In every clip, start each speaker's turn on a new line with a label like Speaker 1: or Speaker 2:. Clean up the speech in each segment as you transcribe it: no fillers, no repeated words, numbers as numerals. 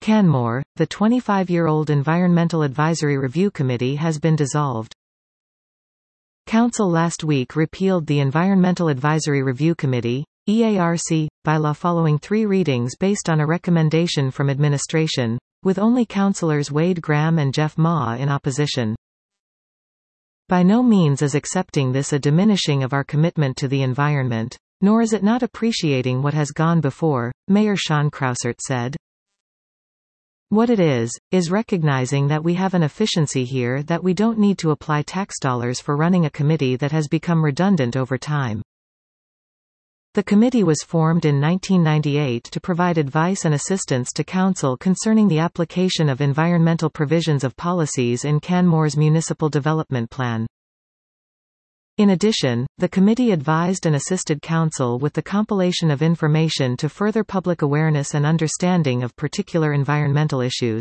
Speaker 1: Canmore, the 25-year-old Environmental Advisory Review Committee has been dissolved. Council last week repealed the Environmental Advisory Review Committee, EARC, bylaw following 3 readings based on a recommendation from administration, with only councillors Wade Graham and Jeff Ma in opposition. By no means is accepting this a diminishing of our commitment to the environment, nor is it not appreciating what has gone before, Mayor Sean Crousert said. What it is recognizing that we have an efficiency here that we don't need to apply tax dollars for running a committee that has become redundant over time. The committee was formed in 1998 to provide advice and assistance to Council concerning the application of environmental provisions of policies in Canmore's Municipal Development Plan. In addition, the committee advised and assisted Council with the compilation of information to further public awareness and understanding of particular environmental issues.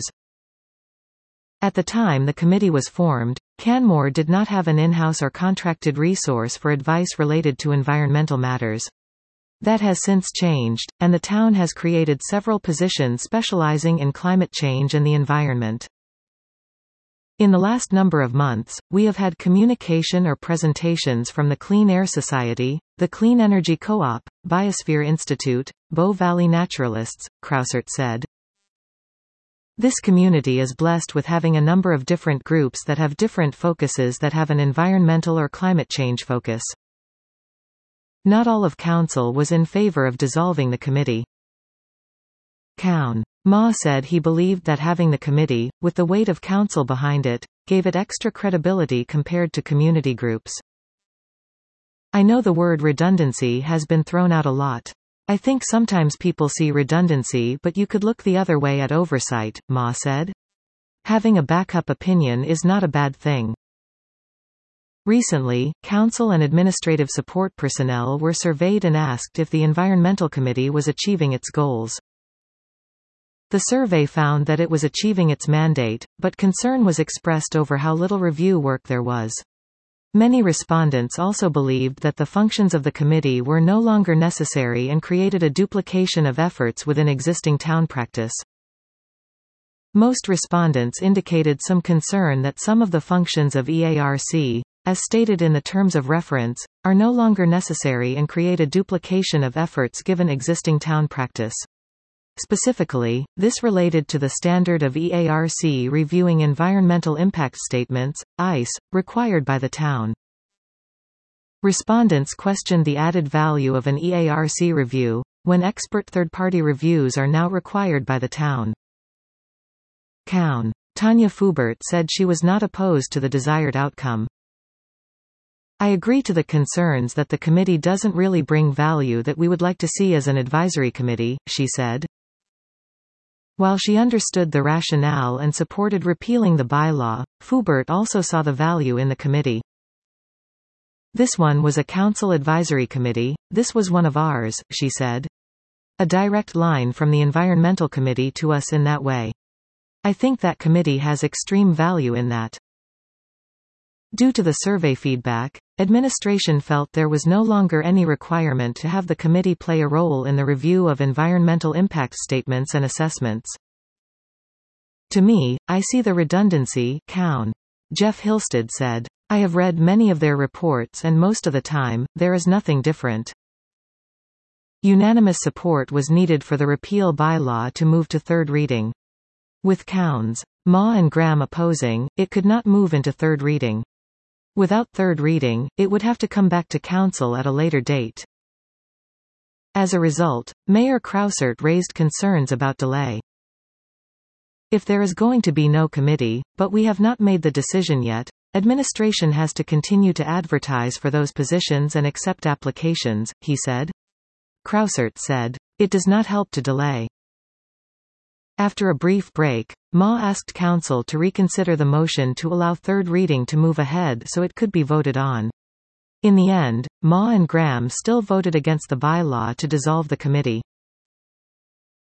Speaker 1: At the time the committee was formed, Canmore did not have an in-house or contracted resource for advice related to environmental matters. That has since changed, and the town has created several positions specializing in climate change and the environment. In the last number of months, we have had communication or presentations from the Clean Air Society, the Clean Energy Co-op, Biosphere Institute, Bow Valley Naturalists, Crousert said. This community is blessed with having a number of different groups that have different focuses that have an environmental or climate change focus. Not all of Council was in favor of dissolving the committee. Count. Ma said he believed that having the committee, with the weight of Council behind it, gave it extra credibility compared to community groups. I know the word redundancy has been thrown out a lot. I think sometimes people see redundancy but you could look the other way at oversight, Ma said. Having a backup opinion is not a bad thing. Recently, Council and administrative support personnel were surveyed and asked if the Environmental Committee was achieving its goals. The survey found that it was achieving its mandate, but concern was expressed over how little review work there was. Many respondents also believed that the functions of the committee were no longer necessary and created a duplication of efforts within existing town practice. Most respondents indicated some concern that some of the functions of EARC, as stated in the terms of reference, are no longer necessary and create a duplication of efforts given existing town practice. Specifically, this related to the standard of EARC reviewing environmental impact statements, EIS, required by the town. Respondents questioned the added value of an EARC review, when expert third-party reviews are now required by the town. Tanya Fubert said she was not opposed to the desired outcome. I agree to the concerns that the committee doesn't really bring value that we would like to see as an advisory committee, she said. While she understood the rationale and supported repealing the bylaw, Fubert also saw the value in the committee. This one was a council advisory committee, this was one of ours, she said. A direct line from the environmental committee to us in that way. I think that committee has extreme value in that. Due to the survey feedback, administration felt there was no longer any requirement to have the committee play a role in the review of environmental impact statements and assessments. To me, I see the redundancy, Jeff Hilsted said. I have read many of their reports and most of the time, there is nothing different. Unanimous support was needed for the repeal bylaw to move to third reading. With Counts, Ma and Graham opposing, it could not move into third reading. Without third reading, it would have to come back to Council at a later date. As a result, Mayor Crousert raised concerns about delay. If there is going to be no committee, but we have not made the decision yet, administration has to continue to advertise for those positions and accept applications, he said. Crousert said, it does not help to delay. After a brief break, Ma asked Council to reconsider the motion to allow third reading to move ahead so it could be voted on. In the end, Ma and Graham still voted against the bylaw to dissolve the committee.